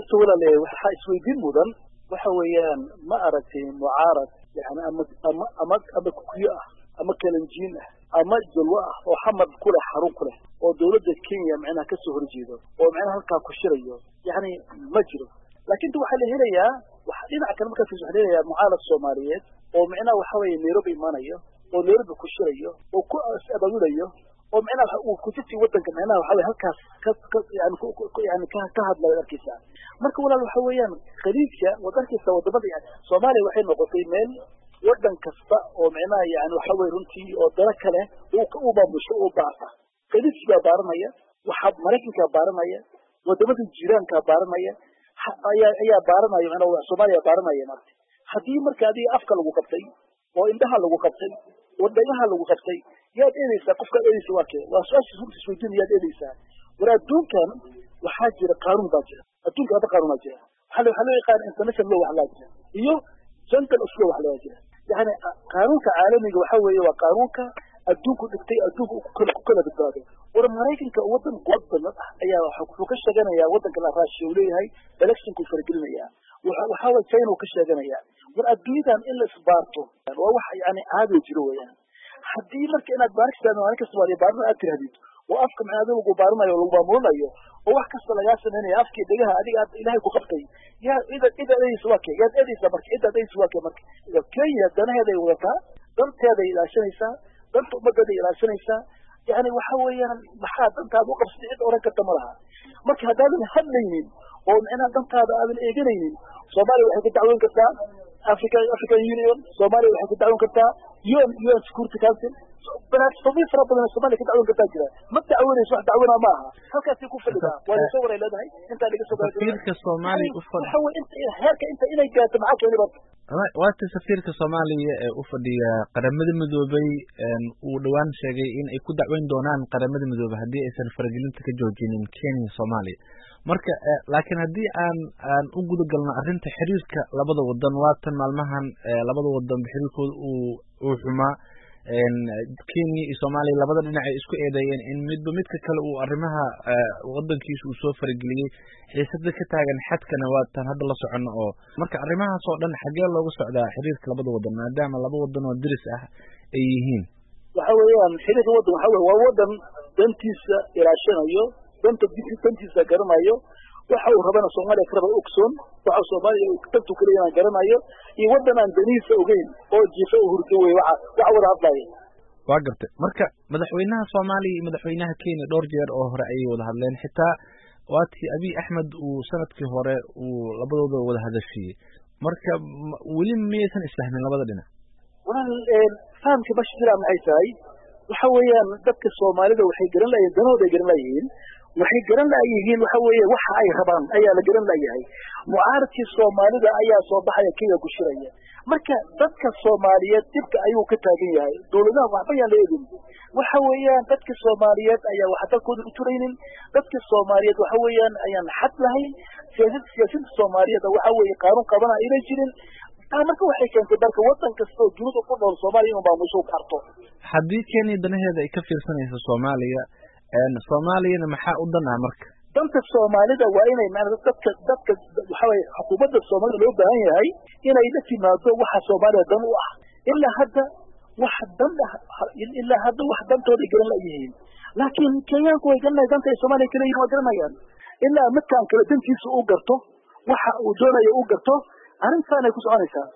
horta walaalayaal waxa isweydiin mudan waxa weeyaan ma aragtay mucaarad yani ama kuyo ah ama kalanjiin ah ama jalwa ah oo xamad ku leh xarun ku leh oo dawladda Kenya macnaha ka soo horjeedo oo macnaha halka ku shirayo yani ma jiro laakiin waxa la helayaa waxa dhinaca kale marka fiican helayaa mucaarad Soomaaliyeed oo macnaha waxa weeye Nairobi imaanayo oo Nairobi ku shirayo oo ku abadulayo oo macnaha uu ku jirtay wadanka macnaha waxa weeye halkaas yani ka hadlay arkiisa marka walaal waxa weeyaan khaliijka wadankiisa wadamada yani Soomaaliya waxay noqotay meel wadan kasta oo macnaha yani waxa weeye runtii oo dara kale uu baamusho oo baasa khaliijka baaranaya waxa Mareykanka baaranaya wadamada jiiraanka baaranaya ayaa baaranaya macnaha Soomaaliya baaranaya marka hadii marka adii afka lagu qabtay oo indhaha lagu qabtay oo dhagaha lagu qabtay yaad eedaysa qofka eedaysa waa su'aasha runtii isweydiin yaad eedaysa war adduunkan waxaa jira qaanuun baa jira adduunka hada qaanuun baa jira waxa loo yaqaan international law wax la jira iyo gentle law wax la jira yani qaanuunka caalamiga waxa weeye waa qaanuunka adduunku dhigtay adduunku ku kala badbaado war Mareykanka wadan qodban ayaa wuxuu ka sheeganayaa wadanka la raashiyo leeyahay electionku fargelinaya waxa way China ka sheeganaya war adduunyadan in la isbaarto waa wax yani caadi jiro weeyaan hadii marka inaad baaritaan waa ka Soomaaliya baarno aad tirahdid oo afka macnaheedu lagu baarnayo lagu maamulayo oo wax kasta laga sameeyo afkii dhigaha adiga Ilaahay ku qabtay yaa ida leeyso waa kee yaa eedaysa marka ida leeyso waa kee marka Kenya danaheeda ay wadataa danteeda ay ilaashanaysaa danta ummadda ay ilaashanaysaa yani waxa weeyaan maxaa dantaada u qabsatay cid oran karta malaha marka hadaadan hadlaynin oo macnaha dantaada aadan eeganaynin Soomaaliya waxay ku dacwoon kartaa African Union Soomaaliya waxay ku dacwoon kartaa UN Security Council banaad Soomaaliya badan Soomaaliya ku dacwoon kartaa jira ma dacwoonayso wax dacwoona ma aha halkaas ku fadhidaa waa soo waray leedahay inta laga soo gaaro safiirka Soomaaliya u fadhiya waxa weeye heerka inay gaarto maxaa keenay barta waata safiirka Soomaaliya ee u fadhiya qaramada midoobay uu dhawaan sheegay in ay ku dacweyn doonaan qaramada midoobay hadii aysan faragelinta ka joojinin Kenya Soomaaliya marka laakiin hadii aan u guda galno arinta xiriirka labada wadan waatan maalmahan labada wadan xiriirkooda uu xuma Kenya iyo Soomaaliya labada dhinac ay isku eedeeyeen in midka kale uu arrimaha wadankiisa uu soo farageliyay xiisada ka taagan xadkana waatan hadda la socono oo marka arrimahaas oo dhan xagee looga socdaa xiriirka labada wadan maadaama laba wadan oo diris ah ay yihiin waxa weeyaan xiriirka wadan waxa weeye waa wadan dantiisa ilaashanayo dantiisa garanayo waxa uu rabana Soomaaliya karaba ogsoon waxa Soomaaliya uu tantu kaleeyana garanayo iyo wadan aan daniisa ogeyn oo jiifo u hurdo way waxa wada hadlay waa gartay marka madaxweynaha Soomaaliya iyo madaxweynaha Kenya dhowr jeer oo hore ay wada hadleen xitaa waatii Abiy Ahmed uu sanadkii hore uu labadooda wada hadashiyay marka wali miyaysan isfahmin labada dhinac fahamka bashira maxay tahay waxa weeyaan dadka Soomaalida waxay garan laayeen danooda garan laayeen waxay garan laayeen waxa weeye waxa ay rabaan ayaa la garan laayahay mucaaradkii Soomaalida ayaa soo baxaya Kenya ku shiraya marka dadka Soomaaliyeed dibka ayuu ka taagan yahay dawladaha waxba yaan leedin waxa weeyaan dadka Soomaaliyeed ayaa wax dalkooda u turaynin dadka Soomaaliyeed waxa weeyaan ayaan xad lahayn siyaasadda Soomaaliyeed waxa weeye qaanuun qabana inay jirin marka waxay keentay dalka wadan kasta oo dunida ku nool Soomaaliya inuu baamusho karto hadii Kenya danaheeda ay ka fiirsanayso Soomaaliya Soomaaliyana maxaa u danaa marka danta Soomaalida waa inay macnaheedu dadka waxa weeye xukuumadda Soomaalida loo baahan yahay inay la timaado waxa Soomaaliya dan u ah ilaa hadda wax dantooda garan la yihiin laakiin Kenyaanku way garanayaan danta Soomaaliya kale waa garanayaan ilaa midkaan kale dantiisa uu garto waxa uu doonayo uu garto arrintan ay ku soconaysaa